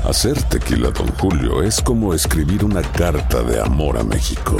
Hacer tequila Don Julio es como escribir una carta de amor a México.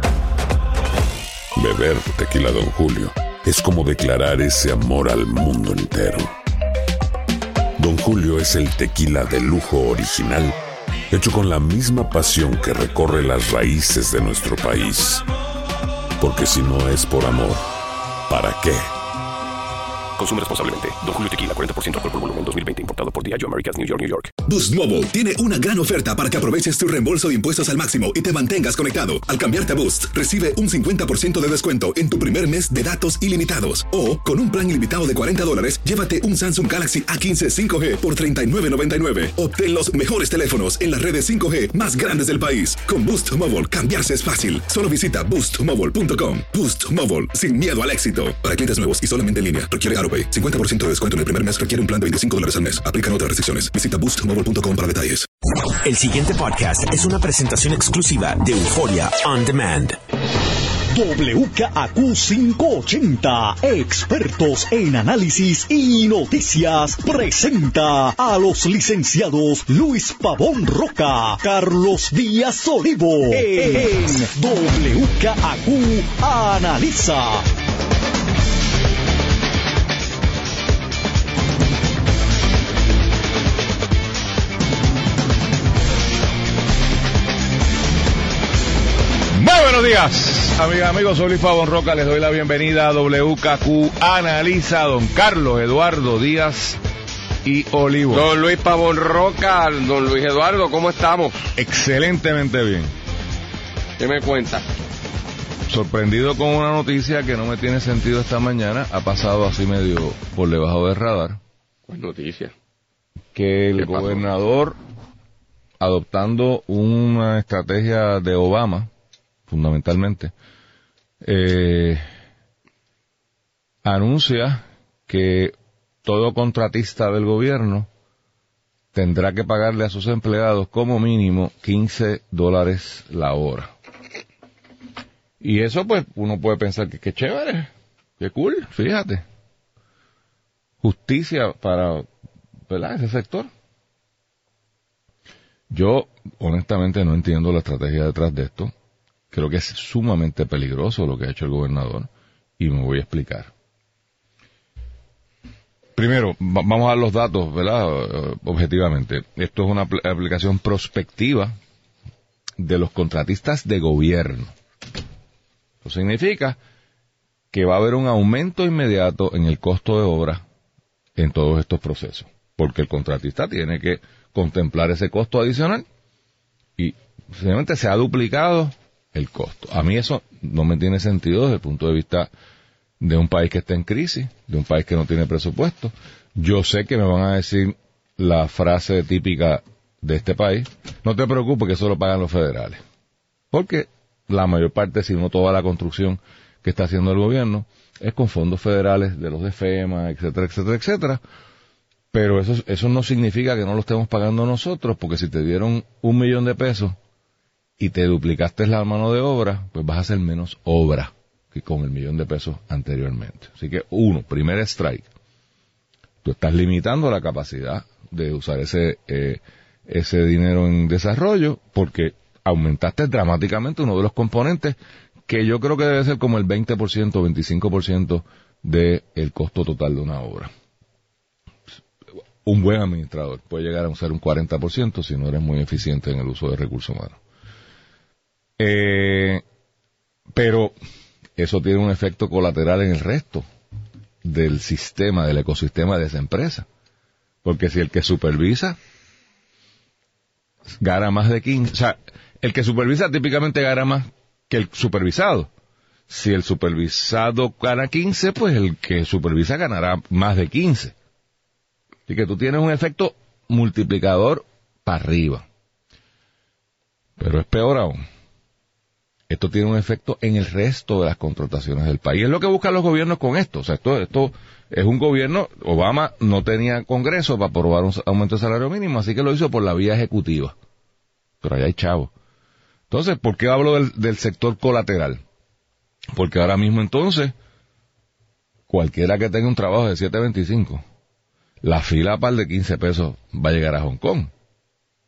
Beber tequila Don Julio es como declarar ese amor al mundo entero. Don Julio es el tequila de lujo original, hecho con la misma pasión que recorre las raíces de nuestro país. Porque si no es por amor, ¿para qué? Consume responsablemente. Don Julio Tequila, 40% alcohol por volumen, 2020. Importado por Diageo Americas, New York, New York. Boost Mobile tiene una gran oferta para que aproveches tu reembolso de impuestos al máximo y te mantengas conectado. Al cambiarte a Boost, recibe un 50% de descuento en tu primer mes de datos ilimitados. O, con un plan ilimitado de $40, llévate un Samsung Galaxy A15 5G por $39.99. Obtén los mejores teléfonos en las redes 5G más grandes del país. Con Boost Mobile, cambiarse es fácil. Solo visita boostmobile.com. Boost Mobile, sin miedo al éxito. Para clientes nuevos y solamente en línea, requiere AroPay. 50% de descuento en el primer mes requiere un plan de $25 al mes. Aplican otras restricciones. Visita boostmobile.com para detalles. El siguiente podcast es una presentación exclusiva de Euphoria On Demand. WKAQ 580, expertos en análisis y noticias, presenta a los licenciados Luis Pavón Roca, Carlos Díaz Olivo, en WKAQ Analiza. Muy buenos días, amigas, amigos, soy Luis Pavón Roca, les doy la bienvenida a WKQ Analiza, don Carlos Eduardo Díaz y Olivo. Don Luis Pavón Roca, don Luis Eduardo, ¿cómo estamos? Excelentemente bien. ¿Qué me cuenta? Sorprendido con una noticia que no me tiene sentido esta mañana, ha pasado así medio por debajo del radar. ¿Cuál noticia? Que el gobernador, adoptando una estrategia de Obama, fundamentalmente, anuncia que todo contratista del gobierno tendrá que pagarle a sus empleados como mínimo $15 la hora. Y eso, pues, uno puede pensar que chévere, qué cool, fíjate. Justicia para, ¿verdad?, ese sector. Yo, honestamente, no entiendo la estrategia detrás de esto. Creo que es sumamente peligroso lo que ha hecho el gobernador y me voy a explicar. Primero, vamos a dar los datos, ¿verdad? Objetivamente. Esto es una aplicación prospectiva de los contratistas de gobierno. Eso significa que va a haber un aumento inmediato en el costo de obra en todos estos procesos, porque el contratista tiene que contemplar ese costo adicional y simplemente se ha duplicado el costo. A mí eso no me tiene sentido desde el punto de vista de un país que está en crisis, de un país que no tiene presupuesto. Yo sé que me van a decir la frase típica de este país: no te preocupes que eso lo pagan los federales. Porque la mayor parte, si no toda la construcción que está haciendo el gobierno, es con fondos federales de los de FEMA, etcétera, etcétera, etcétera. Pero eso no significa que no lo estemos pagando nosotros, porque si te dieron $1 millón y te duplicaste la mano de obra, pues vas a hacer menos obra que con el $1 millón anteriormente. Así que, primer strike. Tú estás limitando la capacidad de usar ese dinero en desarrollo, porque aumentaste dramáticamente uno de los componentes que yo creo que debe ser como el 20% o 25% del costo total de una obra. Un buen administrador puede llegar a ser un 40% si no eres muy eficiente en el uso de recursos humanos. Pero eso tiene un efecto colateral en el resto del sistema, del ecosistema de esa empresa. Porque si el que supervisa gana más de 15, o sea, el que supervisa típicamente gana más que el supervisado. Si el supervisado gana 15, pues el que supervisa ganará más de 15. Así que tú tienes un efecto multiplicador para arriba. Pero es peor aún. Esto tiene un efecto en el resto de las contrataciones del país. Es lo que buscan los gobiernos con esto. O sea, esto es un gobierno. Obama no tenía Congreso para aprobar un aumento de salario mínimo, así que lo hizo por la vía ejecutiva. Pero allá hay chavos. Entonces, ¿por qué hablo del sector colateral? Porque ahora mismo entonces, cualquiera que tenga un trabajo de 7.25, la fila para el de 15 pesos va a llegar a Hong Kong.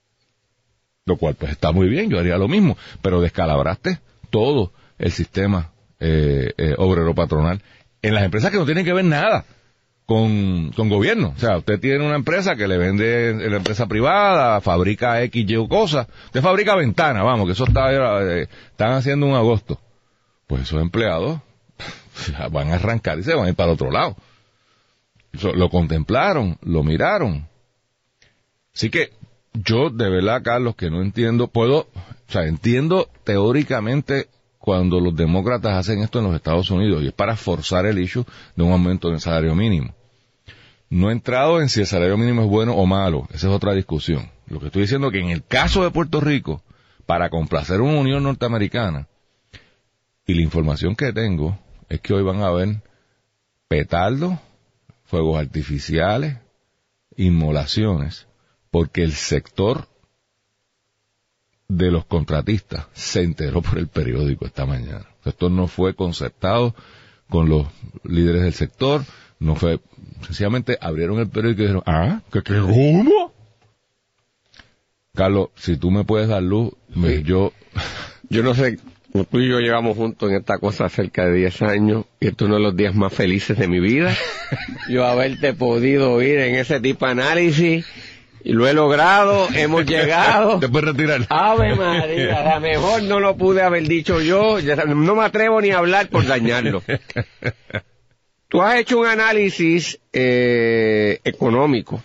lo cual pues está muy bien, yo haría lo mismo, pero descalabraste todo el sistema obrero patronal en las empresas que no tienen que ver nada con gobierno. O sea, usted tiene una empresa que le vende la empresa privada, fabrica X, Y cosas, usted fabrica ventanas, vamos, que eso están haciendo un agosto. Pues esos empleados van a arrancar y se van a ir para el otro lado. Lo contemplaron, lo miraron. Así que yo, de verdad, Carlos, que no entiendo, entiendo teóricamente cuando los demócratas hacen esto en los Estados Unidos, y es para forzar el issue de un aumento del salario mínimo. No he entrado en si el salario mínimo es bueno o malo, esa es otra discusión. Lo que estoy diciendo es que en el caso de Puerto Rico, para complacer una Unión Norteamericana, y la información que tengo es que hoy van a haber petardos, fuegos artificiales, inmolaciones, porque el sector de los contratistas se enteró por el periódico esta mañana. Esto no fue concertado con los líderes del sector, no fue, sencillamente abrieron el periódico y dijeron, ¿qué cómo? Carlos, si tú me puedes dar luz, sí. Yo no sé, tú y yo llevamos juntos en esta cosa cerca de 10 años, y esto es uno de los días más felices de mi vida. Yo haberte podido oír en ese tipo de análisis, y lo he logrado, hemos llegado. ¿Te puedes retirar? Ave María, a lo mejor no lo pude haber dicho yo, no me atrevo ni a hablar por dañarlo. Tú has hecho un análisis económico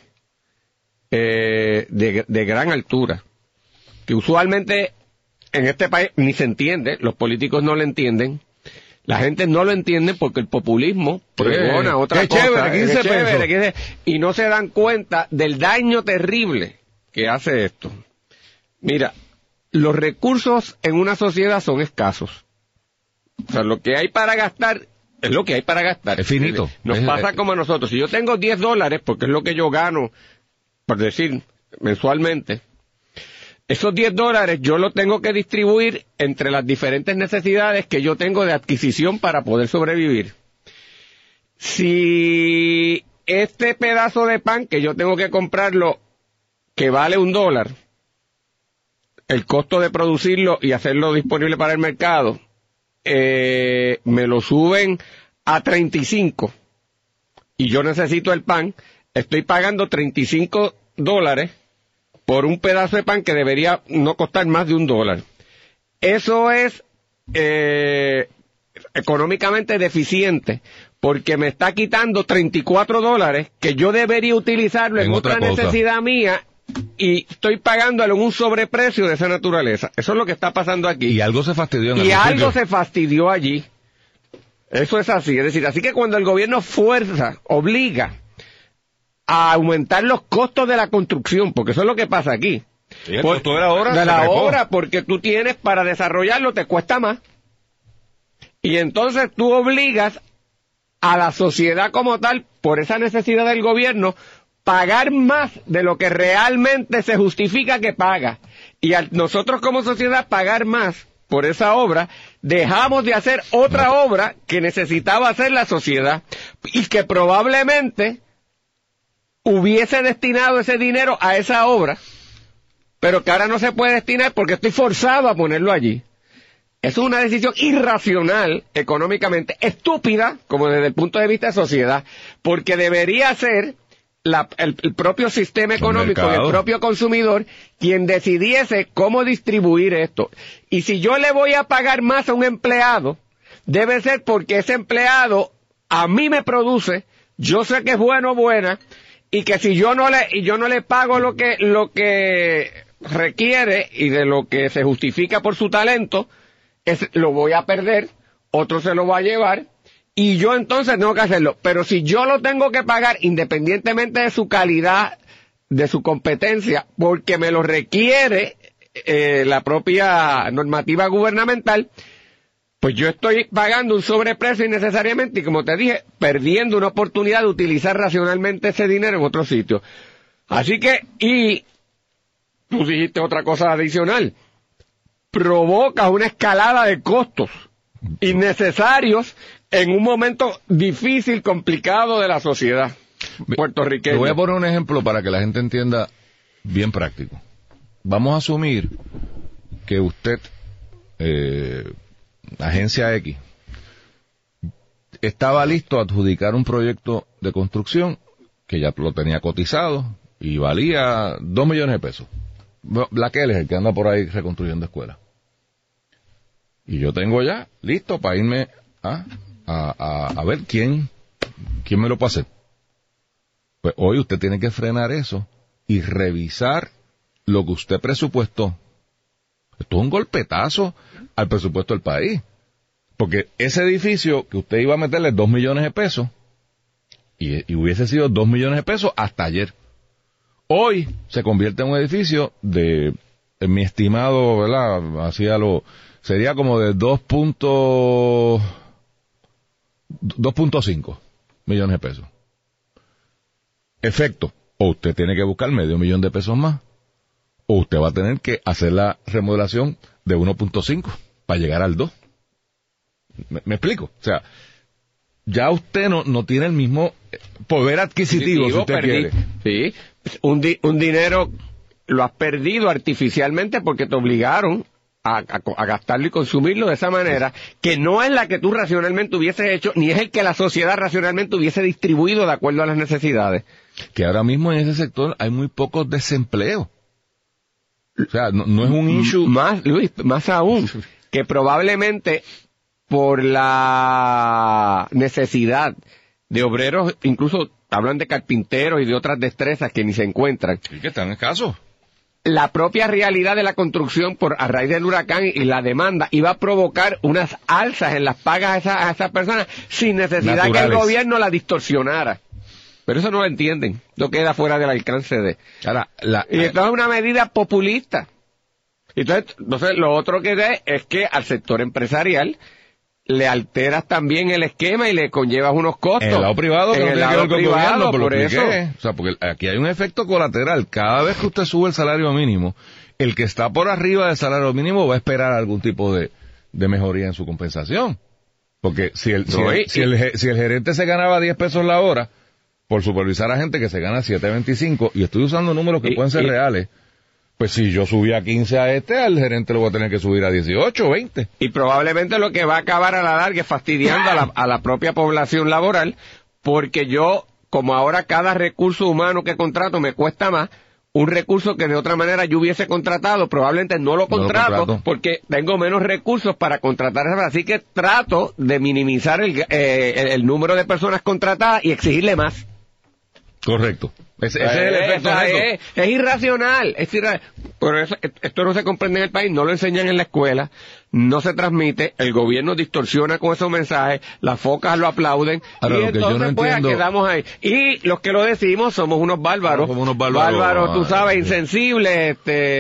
de gran altura, que usualmente en este país ni se entiende, los políticos no lo entienden, la gente no lo entiende porque el populismo pregona otra cosa. Chévere, y no se dan cuenta del daño terrible que hace esto. Mira, los recursos en una sociedad son escasos. O sea, lo que hay para gastar es lo que hay para gastar. Es finito. Nos pasa como a nosotros. Si yo tengo $10, porque es lo que yo gano, por decir, mensualmente, esos $10 yo los tengo que distribuir entre las diferentes necesidades que yo tengo de adquisición para poder sobrevivir. Si este pedazo de pan que yo tengo que comprarlo, que vale $1, el costo de producirlo y hacerlo disponible para el mercado, me lo suben a 35 y yo necesito el pan, estoy pagando $35 por un pedazo de pan que debería no costar más de $1. Eso es económicamente deficiente, porque me está quitando $34 que yo debería utilizarlo en otra necesidad mía, y estoy pagándolo en un sobreprecio de esa naturaleza. Eso es lo que está pasando aquí. Y algo se fastidió en y algo se fastidió allí. Eso es así. Es decir, así que cuando el gobierno obliga a aumentar los costos de la construcción, porque eso es lo que pasa aquí. Sí, el costo de la obra, porque tú tienes para desarrollarlo, te cuesta más. Y entonces tú obligas a la sociedad como tal, por esa necesidad del gobierno, pagar más de lo que realmente se justifica que paga. Y al nosotros como sociedad pagar más por esa obra, dejamos de hacer otra obra que necesitaba hacer la sociedad, y que probablemente hubiese destinado ese dinero a esa obra, pero que ahora no se puede destinar porque estoy forzado a ponerlo allí. Es una decisión irracional, económicamente, estúpida, como desde el punto de vista de sociedad, porque debería ser el propio sistema económico, el propio consumidor, quien decidiese cómo distribuir esto. Y si yo le voy a pagar más a un empleado, debe ser porque ese empleado a mí me produce, yo sé que es bueno o buena, y que si yo no le pago lo que requiere y de lo que se justifica por su talento, lo voy a perder, otro se lo va a llevar, y yo entonces tengo que hacerlo. Pero si yo lo tengo que pagar independientemente de su calidad, de su competencia, porque me lo requiere la propia normativa gubernamental, pues yo estoy pagando un sobreprecio innecesariamente, y como te dije, perdiendo una oportunidad de utilizar racionalmente ese dinero en otro sitio. Así que, y tú dijiste otra cosa adicional, provoca una escalada de costos innecesarios en un momento difícil, complicado de la sociedad puertorriqueña. Te voy a poner un ejemplo para que la gente entienda bien práctico. vamos a asumir que usted, agencia X, estaba listo a adjudicar un proyecto de construcción que ya lo tenía cotizado y valía 2 millones de pesos. Blaquel es el que anda por ahí reconstruyendo escuelas. Y yo tengo ya listo para irme a ver quién me lo puede hacer. Pues hoy usted tiene que frenar eso y revisar lo que usted presupuestó. Esto es un golpetazo al presupuesto del país. Porque ese edificio que usted iba a meterle 2 millones de pesos, y hubiese sido 2 millones de pesos hasta ayer. Hoy se convierte en un edificio de, en mi estimado, ¿verdad? Sería como de 2.5 millones de pesos. Efecto, o usted tiene que buscar $500,000 de pesos más, o usted va a tener que hacer la remodelación de 1.5 para llegar al 2. ¿Me explico? O sea, ya usted no tiene el mismo poder adquisitivo, si usted quiere. Sí, un dinero lo has perdido artificialmente porque te obligaron a gastarlo y consumirlo de esa manera, que no es la que tú racionalmente hubieses hecho, ni es el que la sociedad racionalmente hubiese distribuido de acuerdo a las necesidades. Que ahora mismo en ese sector hay muy pocos desempleos. O sea, no es un issue. Luis, más aún, que probablemente por la necesidad de obreros, incluso hablan de carpinteros y de otras destrezas que ni se encuentran. Y que están escasos. La propia realidad de la construcción a raíz del huracán y la demanda iba a provocar unas alzas en las pagas a esas personas sin necesidad naturales, que el gobierno la distorsionara. Pero eso no lo entienden. No queda fuera del alcance de... Ahora, y esto es una medida populista. Entonces, lo otro que es que al sector empresarial le alteras también el esquema y le conllevas unos costos. En el lado privado, que en el lado privado, por eso. O sea, porque aquí hay un efecto colateral. Cada vez que usted sube el salario mínimo, el que está por arriba del salario mínimo va a esperar algún tipo de mejoría en su compensación. Porque si el gerente se ganaba 10 pesos la hora por supervisar a gente que se gana 7.25, y estoy usando números que pueden ser reales, pues si yo subí a 15 al gerente lo voy a tener que subir a 18 o 20. Y probablemente lo que va a acabar a la larga es fastidiando a la propia población laboral, porque yo, como ahora cada recurso humano que contrato me cuesta más, un recurso que de otra manera yo hubiese contratado, probablemente no lo contrato porque tengo menos recursos para contratar. Así que trato de minimizar el número de personas contratadas y exigirle más. Correcto. Ese es el efecto. Es irracional. Por eso, esto no se comprende en el país, no lo enseñan en la escuela, no se transmite, el gobierno distorsiona con esos mensajes, las focas lo aplauden, ahora, y entonces pues quedamos ahí. Y los que lo decimos somos unos bárbaros. Bárbaros, tú sabes, insensibles,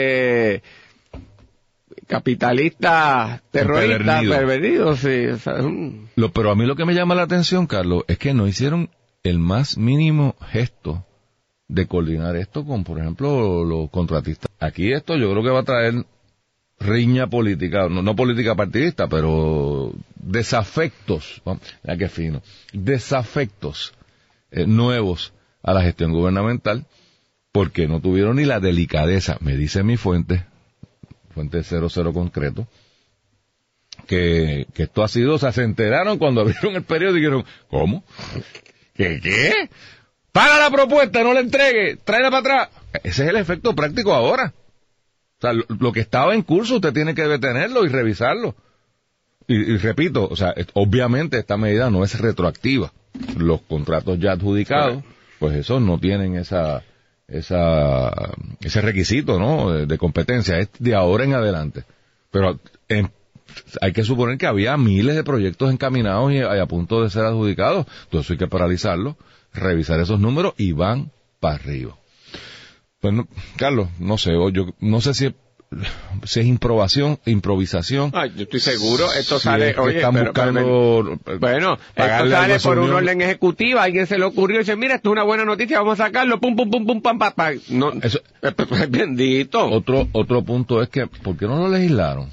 capitalistas, terroristas, pervertidos. Sí, o sea, pero a mí lo que me llama la atención, Carlos, es que no hicieron el más mínimo gesto de coordinar esto con, por ejemplo, los contratistas. Aquí esto yo creo que va a traer riña política, no política partidista, pero desafectos, ya que fino, desafectos nuevos a la gestión gubernamental, porque no tuvieron ni la delicadeza, me dice mi fuente 00 concreto, que esto ha sido, o sea, se enteraron cuando abrieron el periódico y dijeron, ¿cómo? ¿Qué? ¡Para la propuesta, no la entregue! ¡Tráela para atrás! Ese es el efecto práctico ahora. O sea, lo que estaba en curso usted tiene que detenerlo y revisarlo. Y repito, o sea, obviamente esta medida no es retroactiva. Los contratos ya adjudicados, pues esos no tienen ese requisito, ¿no? De competencia. Es de ahora en adelante. Pero hay que suponer que había miles de proyectos encaminados y a punto de ser adjudicados. Entonces hay que paralizarlo, revisar esos números y van para arriba. Pues Carlos, no sé, yo no sé si es improvisación. Yo estoy seguro, esto sale, están buscando bueno, esto sale por una orden ejecutiva, a alguien se le ocurrió y dice, mira, esto es una buena noticia, vamos a sacarlo, pum, pam, pam. No, eso, bendito. Otro punto es que, ¿por qué no lo legislaron?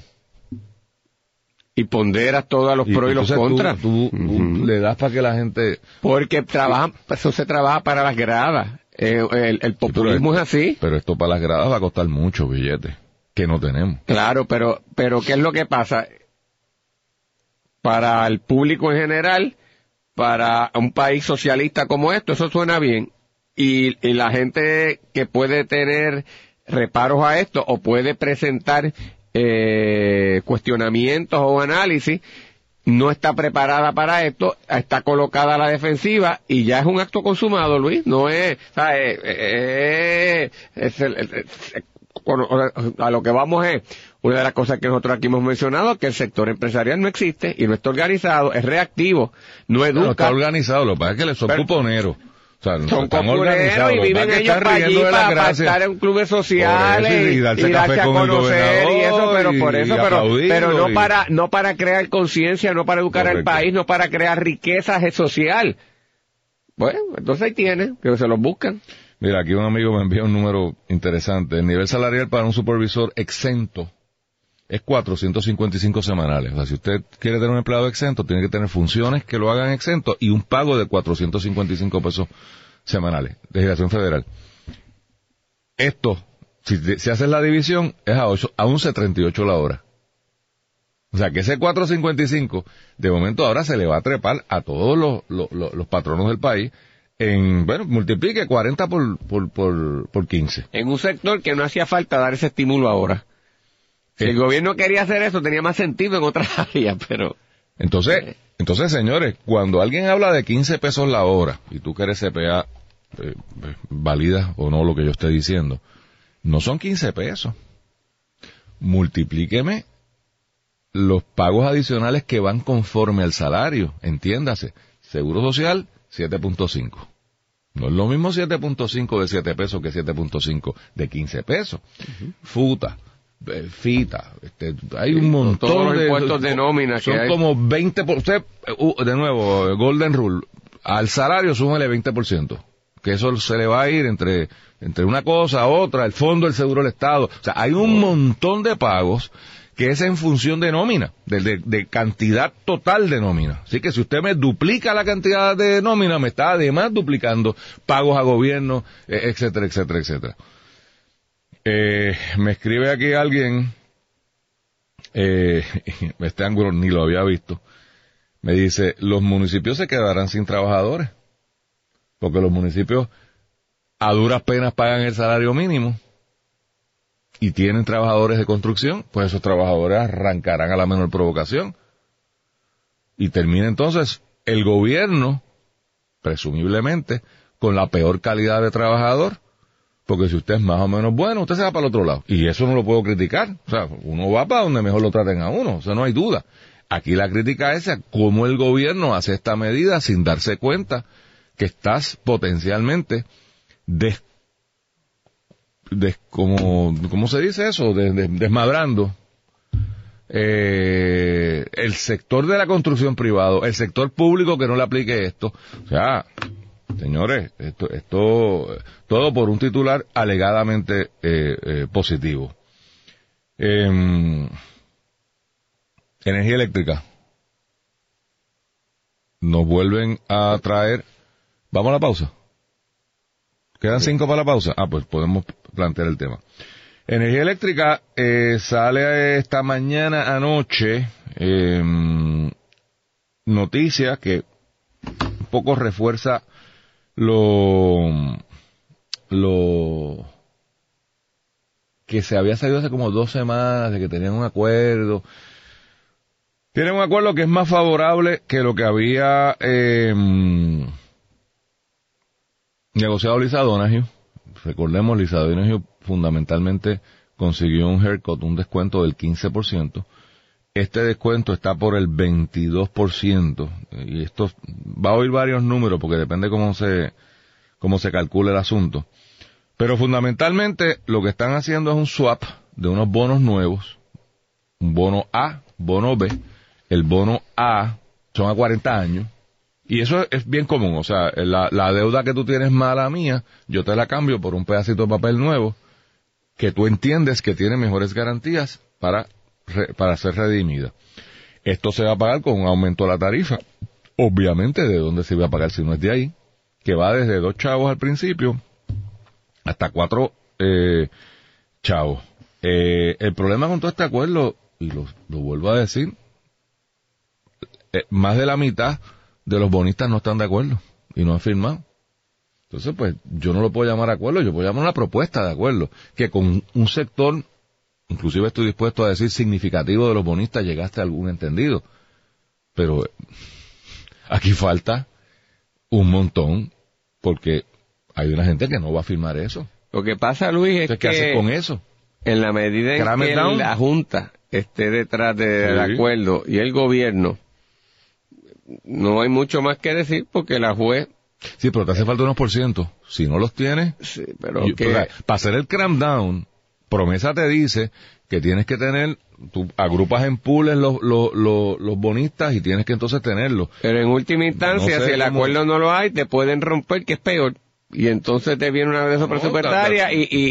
Y ponderas todos los pros y los contras. Tú le das para que la gente... Porque eso se trabaja para las gradas. El populismo es así. Pero esto para las gradas va a costar mucho billetes, que no tenemos. Claro, pero ¿qué es lo que pasa? Para el público en general, para un país socialista como esto, eso suena bien. Y la gente que puede tener reparos a esto o puede presentar cuestionamientos o análisis, no está preparada para esto, está colocada a la defensiva y ya es un acto consumado, Luis. No es, a lo que vamos es, una de las cosas que nosotros aquí hemos mencionado, que el sector empresarial no existe y no está organizado, es reactivo, no educa. No está organizado, lo que pasa es que son cuponeros. O sea, son cuponeros y viven ellos para allí para estar en clubes sociales y darse a conocer y eso, pero por eso, pero no para crear conciencia, no para educar al país, no para crear riqueza social. Bueno, entonces ahí tienen, que se los buscan. Mira, aquí un amigo me envía un número interesante. El nivel salarial para un supervisor exento es 455 semanales. O sea, si usted quiere tener un empleado exento, tiene que tener funciones que lo hagan exento y un pago de 455 pesos semanales. Legislación federal. Esto, si haces la división, es a 11.38 la hora. O sea, que ese 455, de momento ahora se le va a trepar a todos los patronos del país. Multiplique 40 por 15. En un sector que no hacía falta dar ese estímulo ahora. Si el gobierno quería hacer eso, tenía más sentido en otras áreas, pero... Entonces, señores, cuando alguien habla de 15 pesos la hora, y tú que eres CPA, valida o no lo que yo esté diciendo, no son 15 pesos. Multiplíqueme los pagos adicionales que van conforme al salario, entiéndase. Seguro social, 7.5. No es lo mismo 7.5 de 7 pesos que 7.5 de 15 pesos. Uh-huh. Futa, fita, hay un montón todos los impuestos de nómina son que hay. Como 20%, de nuevo, Golden Rule, al salario súmale 20%, que eso se le va a ir entre una cosa, otra, el fondo del seguro del Estado. O sea, hay un montón de pagos que es en función de nómina, de cantidad total de nómina. Así que si usted me duplica la cantidad de nómina, me está además duplicando pagos a gobierno, etcétera, etcétera, etcétera. Me escribe aquí alguien, este ángulo ni lo había visto, me dice, los municipios se quedarán sin trabajadores, porque los municipios a duras penas pagan el salario mínimo, y tienen trabajadores de construcción, pues esos trabajadores arrancarán a la menor provocación. Y termina entonces el gobierno, presumiblemente, con la peor calidad de trabajador, porque si usted es más o menos bueno, usted se va para el otro lado. Y eso no lo puedo criticar. O sea, uno va para donde mejor lo traten a uno, o sea, no hay duda. Aquí la crítica es a cómo el gobierno hace esta medida sin darse cuenta que estás potencialmente ¿cómo se dice eso? Desmadrando el sector de la construcción privado, el sector público que no le aplique esto. O sea, señores, esto todo por un titular alegadamente positivo. Energía eléctrica. Nos vuelven a traer. ¿Vamos a la pausa? ¿Quedan 5 para la pausa? Pues podemos plantear el tema. Energía eléctrica sale esta mañana anoche noticia que un poco refuerza lo que se había salido hace como 2 semanas de que tenían un acuerdo. Tienen un acuerdo que es más favorable que lo que había negociado Lisa Donahue. Recordemos, Lisa Donahue fundamentalmente consiguió un haircut, un descuento del 15%. Este descuento está por el 22%. Y esto va a oír varios números porque depende cómo se calcula el asunto. Pero fundamentalmente lo que están haciendo es un swap de unos bonos nuevos. Un bono A, bono B. El bono A son a 40 años. Y eso es bien común, o sea, la deuda que tú tienes mala mía, yo te la cambio por un pedacito de papel nuevo que tú entiendes que tiene mejores garantías para ser redimida. Esto se va a pagar con un aumento de la tarifa, obviamente de dónde se va a pagar si no es de ahí, que va desde 2 chavos al principio hasta 4 chavos. El problema con todo este acuerdo, y lo vuelvo a decir, más de la mitad de los bonistas no están de acuerdo y no han firmado. Entonces, pues, yo no lo puedo llamar acuerdo, yo puedo llamar una propuesta de acuerdo, que con un sector, inclusive estoy dispuesto a decir significativo de los bonistas, llegaste a algún entendido. Pero aquí falta un montón, porque hay una gente que no va a firmar eso. Lo que pasa, Luis, es ¿qué que haces con eso? En la medida en que la Junta esté detrás del acuerdo y el gobierno, no hay mucho más que decir, porque la juez... Sí, pero te hace falta unos %. Si no los tienes... Sí, pero para hacer el crackdown, Promesa te dice que tienes que tener... Tú agrupas en pools los bonistas y tienes que entonces tenerlos. Pero en última instancia, si el acuerdo no lo hay, te pueden romper, que es peor. Y entonces te viene una agreso presupuestaria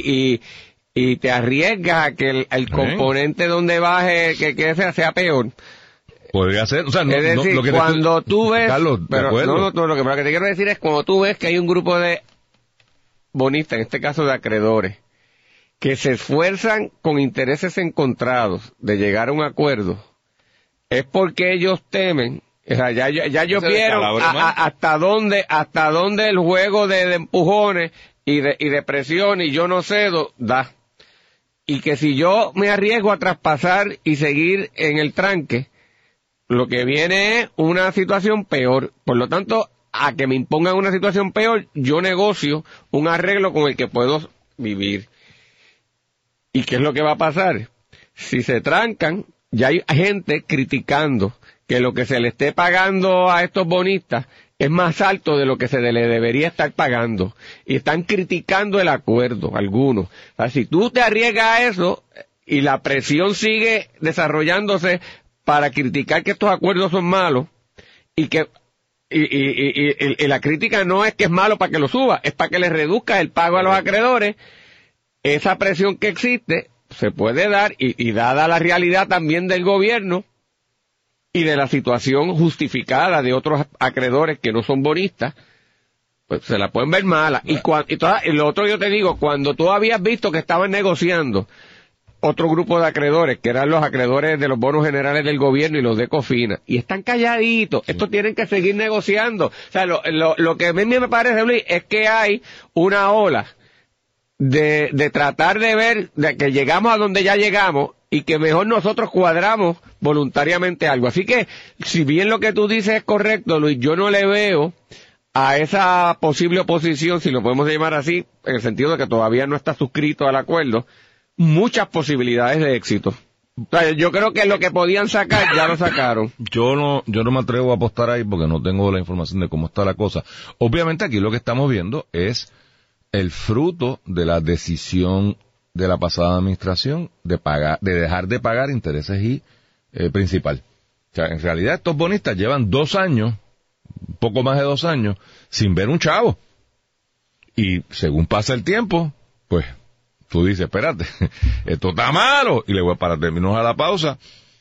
y te arriesgas a que el componente donde baje, que sea peor. Podría ser, o sea, no, es decir, lo que cuando tú ves... Carlos, pero, lo que te quiero decir es, cuando tú ves que hay un grupo de bonistas, en este caso de acreedores, que se esfuerzan con intereses encontrados de llegar a un acuerdo, es porque ellos temen, o sea, ya ellos vieron hasta dónde el juego de empujones y de presión y yo no cedo da. Y que si yo me arriesgo a traspasar y seguir en el tranque, lo que viene es una situación peor. Por lo tanto, a que me impongan una situación peor, yo negocio un arreglo con el que puedo vivir. ¿Y qué es lo que va a pasar? Si se trancan, ya hay gente criticando que lo que se le esté pagando a estos bonistas es más alto de lo que se le debería estar pagando. Y están criticando el acuerdo, algunos. O sea, si tú te arriesgas a eso y la presión sigue desarrollándose para criticar que estos acuerdos son malos, y la crítica no es que es malo para que lo suba, es para que le reduzca el pago a los acreedores. Esa presión que existe se puede dar, y dada la realidad también del gobierno y de la situación justificada de otros acreedores que no son bonistas, pues se la pueden ver mala. Y lo otro, yo te digo, cuando tú habías visto que estaban negociando otro grupo de acreedores, que eran los acreedores de los bonos generales del gobierno y los de Cofina, y están calladitos, estos tienen que seguir negociando. O sea, lo que a mí me parece, Luis, es que hay una ola de tratar de ver de que llegamos a donde ya llegamos y que mejor nosotros cuadramos voluntariamente algo. Así que, si bien lo que tú dices es correcto, Luis, yo no le veo a esa posible oposición, si lo podemos llamar así, en el sentido de que todavía no está suscrito al acuerdo, muchas posibilidades de éxito. O sea, yo creo que lo que podían sacar ya lo sacaron. Yo no me atrevo a apostar ahí porque no tengo la información de cómo está la cosa. Obviamente aquí lo que estamos viendo es el fruto de la decisión de la pasada administración de dejar de pagar intereses y principal. O sea, en realidad estos bonistas llevan 2 años, poco más de 2 años, sin ver un chavo. Y según pasa el tiempo, pues tú dices, espérate, esto está malo. Y le voy para terminar a la pausa.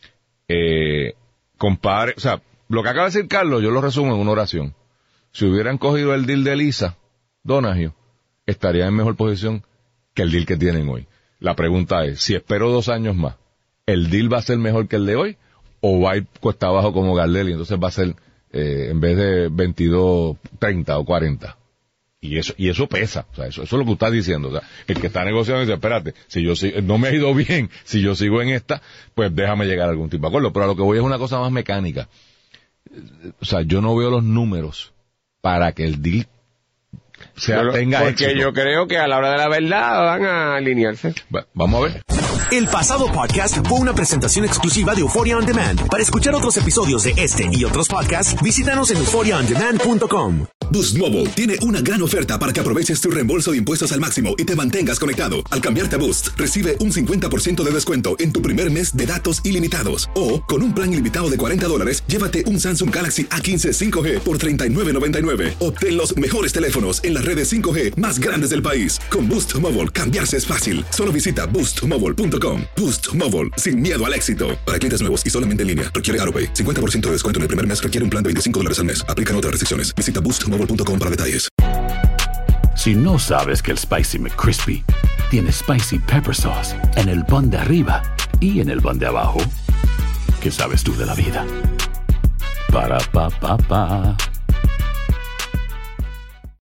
Compare, o sea, lo que acaba de decir Carlos, yo lo resumo en una oración. Si hubieran cogido el deal de Lisa Donaghue, estaría en mejor posición que el deal que tienen hoy. La pregunta es, si espero 2 años más, ¿el deal va a ser mejor que el de hoy? ¿O va a ir cuesta abajo como Gardel y entonces va a ser, en vez de 22, 30 o 40? Y eso pesa, o sea, eso es lo que estás diciendo. O sea, el que está negociando dice, espérate, si yo no me ha ido bien, si yo sigo en esta, pues déjame llegar a algún tipo de acuerdo. Pero a lo que voy es una cosa más mecánica. O sea, yo no veo los números para que el deal tenga éxito. Porque yo creo que a la hora de la verdad van a alinearse. Bueno, vamos a ver. El pasado podcast fue una presentación exclusiva de Euphoria On Demand. Para escuchar otros episodios de este y otros podcasts, visítanos en euphoriaondemand.com. Boost Mobile tiene una gran oferta para que aproveches tu reembolso de impuestos al máximo y te mantengas conectado. Al cambiarte a Boost, recibe un 50% de descuento en tu primer mes de datos ilimitados. O, con un plan ilimitado de $40, llévate un Samsung Galaxy A15 5G por $39.99. Obtén los mejores teléfonos en las redes 5G más grandes del país. Con Boost Mobile, cambiarse es fácil. Solo visita boostmobile.com. Boost Mobile, sin miedo al éxito. Para clientes nuevos y solamente en línea, requiere AutoPay. 50% de descuento en el primer mes requiere un plan de $25 al mes. Aplican otras restricciones. Visita boostmobile.com para detalles. Si no sabes que el Spicy McCrispy tiene Spicy Pepper Sauce en el pan de arriba y en el pan de abajo, ¿qué sabes tú de la vida? Para, pa, pa, pa.